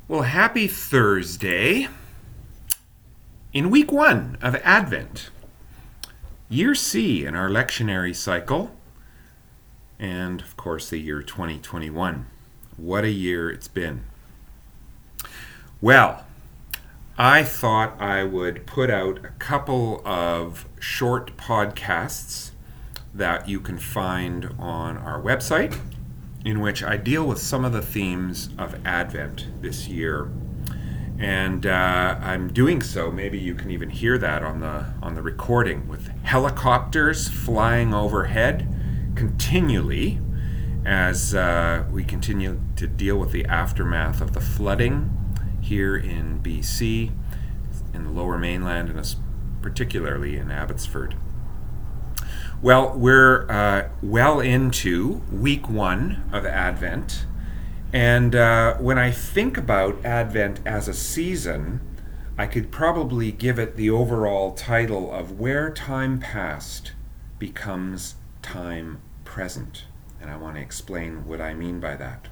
Well, happy Thursday. In week one of Advent, year C in our lectionary cycle, and of course the year 2021. What a year it's been. Well, I thought I would put out a couple of short podcasts that you can find on our website, in which I deal with some of the themes of Advent this year. And I'm doing so, maybe you can even hear that on the recording, with helicopters flying overhead continually as we continue to deal with the aftermath of the flooding here in BC, in the Lower Mainland, and particularly in Abbotsford. Well, we're well into week one of Advent, and when I think about Advent as a season, I could probably give it the overall title of Where Time Past Becomes Time Present, and I want to explain what I mean by that.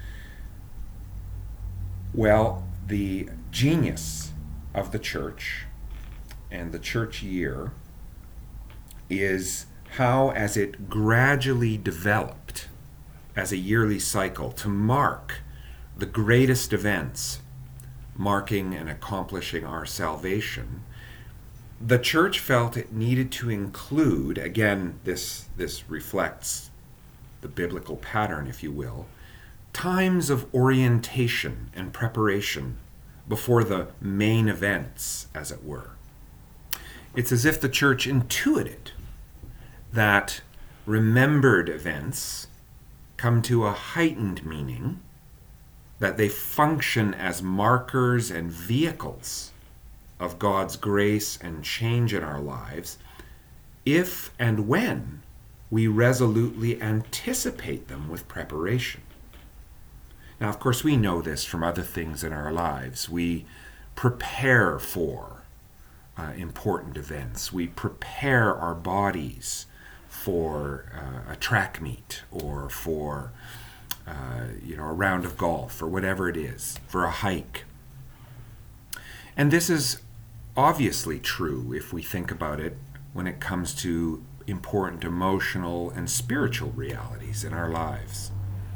Well, the genius of the church and the church year is how, as it gradually developed as a yearly cycle to mark the greatest events marking and accomplishing our salvation, the church felt it needed to include, again, this reflects the biblical pattern, if you will, times of orientation and preparation before the main events, as it were. It's as if the church intuited that remembered events come to a heightened meaning, that they function as markers and vehicles of God's grace and change in our lives, if and when we resolutely anticipate them with preparation. Now, of course, we know this from other things in our lives. We prepare for important events. We prepare our bodies for a track meet, or for a round of golf, or whatever it is, for a hike. And this is obviously true if we think about it when it comes to important emotional and spiritual realities in our lives.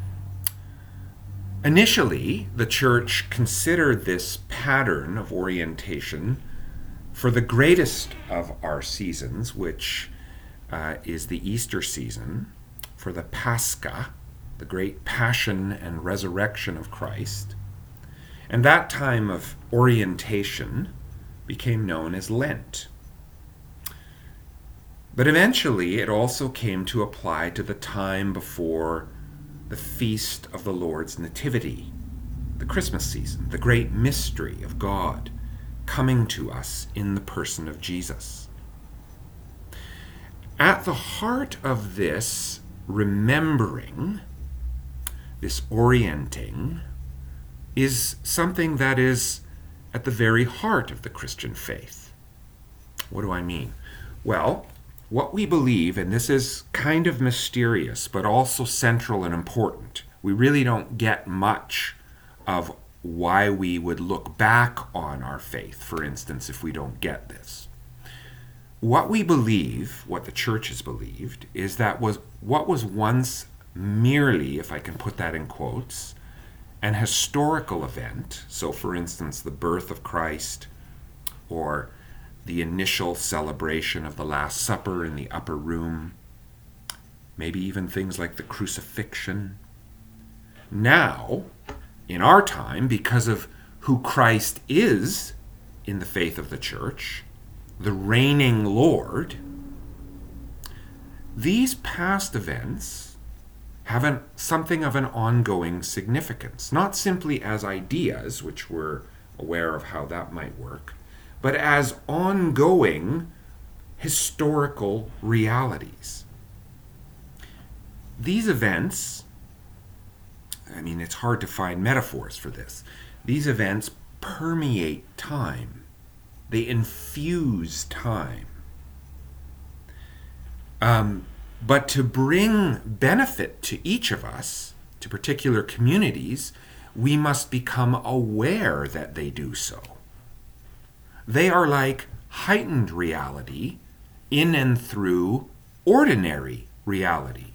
Initially, the church considered this pattern of orientation for the greatest of our seasons, which is the Easter season, for the Pascha, the great passion and resurrection of Christ. And that time of orientation became known as Lent. But eventually it also came to apply to the time before the feast of the Lord's Nativity, the Christmas season, the great mystery of God coming to us in the person of Jesus. At the heart of this remembering, this orienting, is something that is at the very heart of the Christian faith. What do I mean? Well, what we believe, and this is kind of mysterious, but also central and important. We really don't get much of why we would look back on our faith, for instance, if we don't get this. What we believe, what the church has believed, is that what was once merely, if I can put that in quotes, an historical event, so for instance the birth of Christ, or the initial celebration of the Last Supper in the upper room, maybe even things like the crucifixion. Now, in our time, because of who Christ is in the faith of the church, the reigning Lord, these past events have something of an ongoing significance, not simply as ideas, which we're aware of how that might work, but as ongoing historical realities. These events, it's hard to find metaphors for this. These events permeate time. They infuse time. But to bring benefit to each of us, to particular communities, we must become aware that they do so. They are like heightened reality in and through ordinary reality.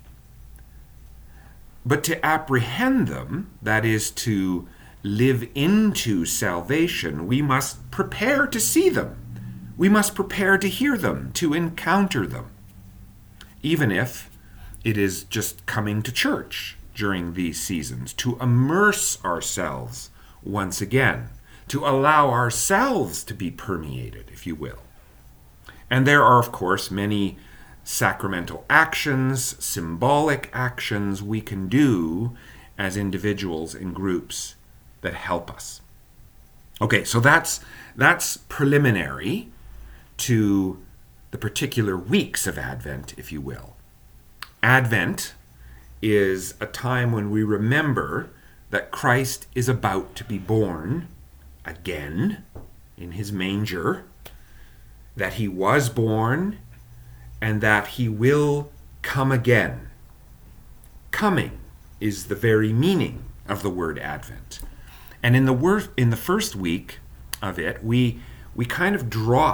But to apprehend them, that is to live into salvation, we must prepare to see them. We must prepare to hear them, to encounter them, even if it is just coming to church during these seasons, to immerse ourselves once again, to allow ourselves to be permeated, if you will. And there are, of course, many sacramental actions, symbolic actions we can do as individuals and groups that help us. Okay, so that's preliminary to the particular weeks of Advent, if you will. Advent is a time when we remember that Christ is about to be born again in his manger, that he was born, and that he will come again. Coming is the very meaning of the word Advent. And in the first week of it, we kind of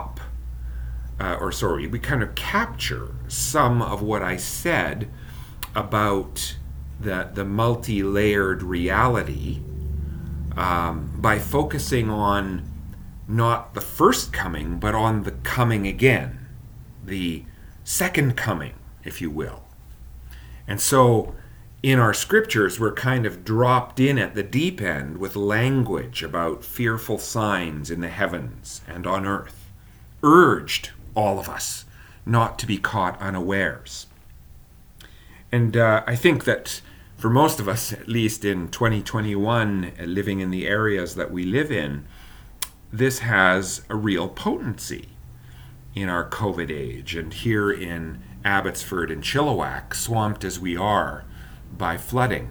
we kind of capture some of what I said about the multi-layered reality by focusing on not the first coming, but on the coming again, the second coming, if you will. And so in our scriptures, we're kind of dropped in at the deep end with language about fearful signs in the heavens and on earth, urged all of us not to be caught unawares. And I think that for most of us, at least in 2021, living in the areas that we live in, this has a real potency in our COVID age. And here in Abbotsford and Chilliwack, swamped as we are by flooding,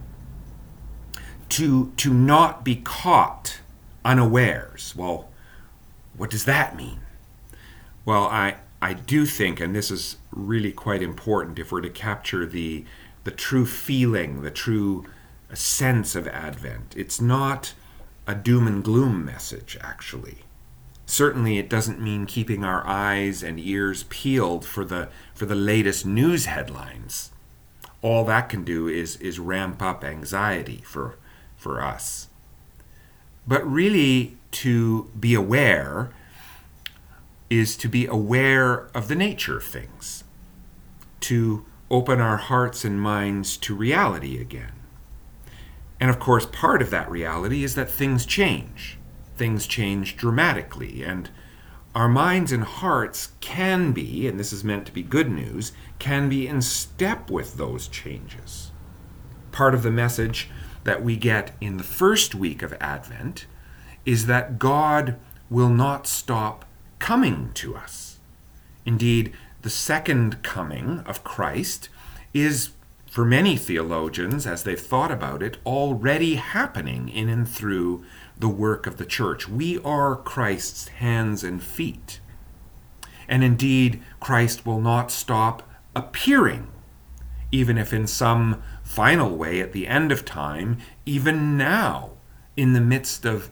to not be caught unawares. Well, what does that mean? Well, I do think, and this is really quite important if we're to capture the true feeling, the true sense of Advent. It's not a doom and gloom message, actually. Certainly it doesn't mean keeping our eyes and ears peeled for the latest news headlines. All that can do is ramp up anxiety for us. But really, to be aware is to be aware of the nature of things, to open our hearts and minds to reality again. And of course, part of that reality is that things change. Things change dramatically, and our minds and hearts can be, and this is meant to be good news, can be in step with those changes. Part of the message that we get in the first week of Advent is that God will not stop coming to us. Indeed, the second coming of Christ is, for many theologians, as they've thought about it, already happening in and through the work of the church. We are Christ's hands and feet. And indeed, Christ will not stop appearing, even if in some final way at the end of time, even now, in the midst of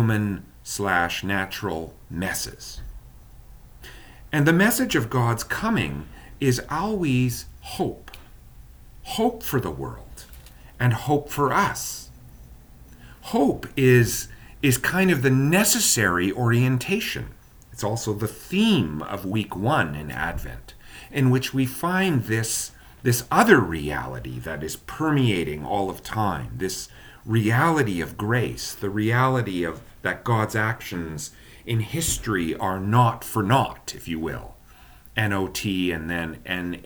human/natural messes. And the message of God's coming is always hope. Hope for the world and hope for us. Hope is kind of the necessary orientation. It's also the theme of week 1 in Advent, in which we find this other reality that is permeating all of time, this reality of grace, the reality of that God's actions in history are not for naught, if you will. N-O-T and then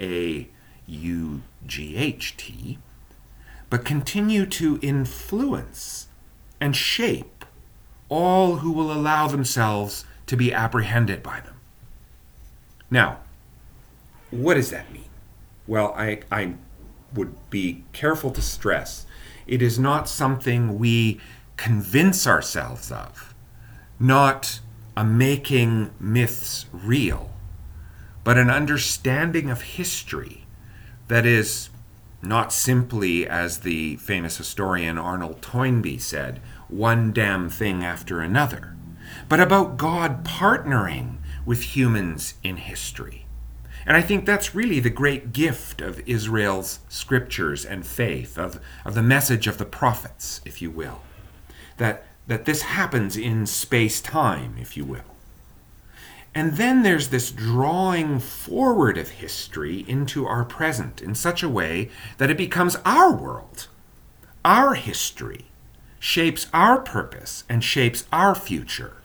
N-A-U-G-H-T, but continue to influence and shape all who will allow themselves to be apprehended by them. Now, what does that mean? Well, I would be careful to stress it is not something we convince ourselves of, not a making myths real, but an understanding of history that is not simply, as the famous historian Arnold Toynbee said, one damn thing after another, but about God partnering with humans in history. And I think that's really the great gift of Israel's scriptures and faith, of the message of the prophets, if you will. That this happens in space-time, if you will. And then there's this drawing forward of history into our present in such a way that it becomes our world, our history, shapes our purpose, and shapes our future.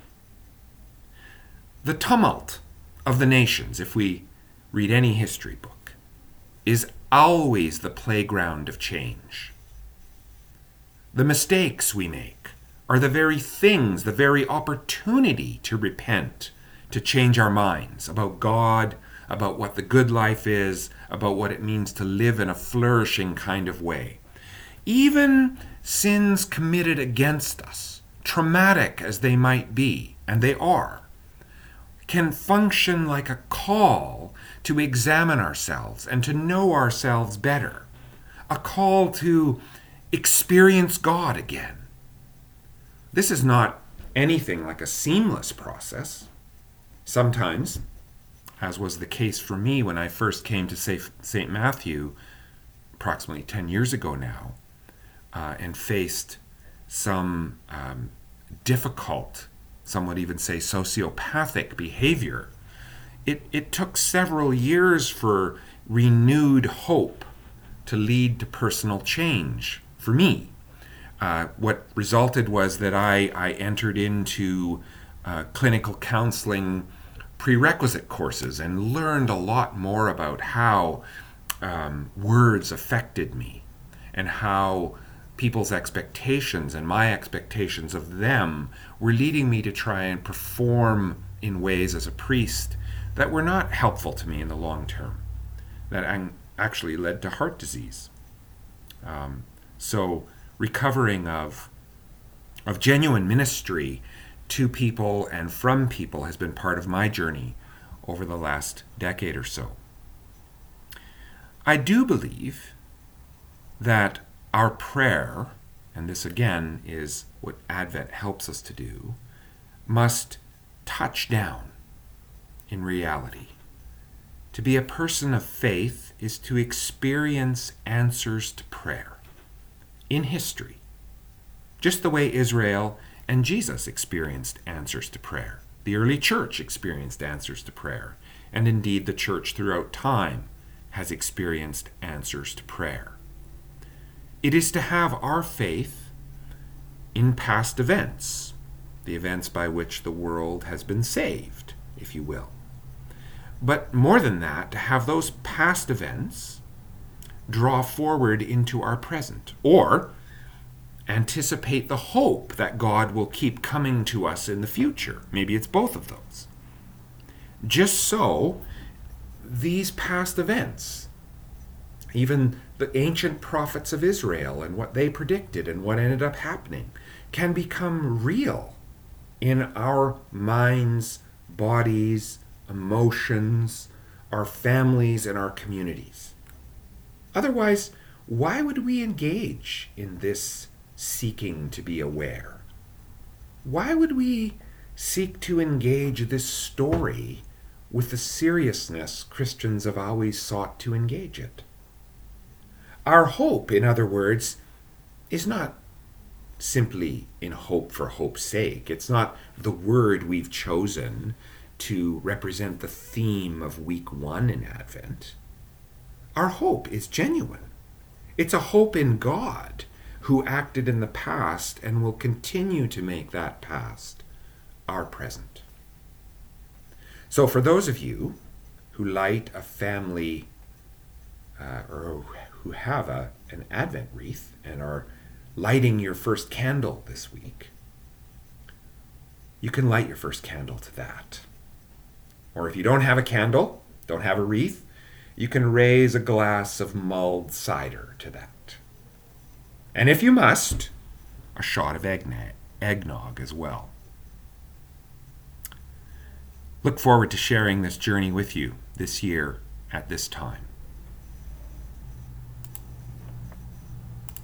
The tumult of the nations, if we read any history book, is always the playground of change. The mistakes we make are the very things, the very opportunity to repent, to change our minds about God, about what the good life is, about what it means to live in a flourishing kind of way. Even sins committed against us, traumatic as they might be, and they are, can function like a call to examine ourselves and to know ourselves better, a call to experience God again. This is not anything like a seamless process. Sometimes, as was the case for me when I first came to St. Matthew approximately 10 years ago now, and faced some difficult, some would even say sociopathic behavior, it took several years for renewed hope to lead to personal change for me. What resulted was that I entered into clinical counseling prerequisite courses and learned a lot more about how words affected me and how people's expectations and my expectations of them were leading me to try and perform in ways as a priest that were not helpful to me in the long term, that actually led to heart disease. So recovering of genuine ministry to people and from people has been part of my journey over the last decade or so. I do believe that our prayer, and this again is what Advent helps us to do, must touch down in reality. To be a person of faith is to experience answers to prayer in history, just the way Israel and Jesus experienced answers to prayer. The early church experienced answers to prayer, and indeed the church throughout time has experienced answers to prayer. It is to have our faith in past events, the events by which the world has been saved, if you will. But more than that, to have those past events draw forward into our present, or anticipate the hope that God will keep coming to us in the future. Maybe it's both of those. Just so, these past events, even the ancient prophets of Israel and what they predicted and what ended up happening, can become real in our minds, bodies, emotions, our families, and our communities. Otherwise, why would we engage in this seeking to be aware? Why would we seek to engage this story with the seriousness Christians have always sought to engage it? Our hope, in other words, is not simply in hope for hope's sake. It's not the word we've chosen to represent the theme of week 1 in Advent. Our hope is genuine. It's a hope in God, who acted in the past and will continue to make that past our present. So for those of you who light a family or who have an Advent wreath and are lighting your first candle this week, you can light your first candle to that. Or if you don't have a candle, don't have a wreath, you can raise a glass of mulled cider to that. And if you must, a shot of eggnog as well. Look forward to sharing this journey with you this year at this time.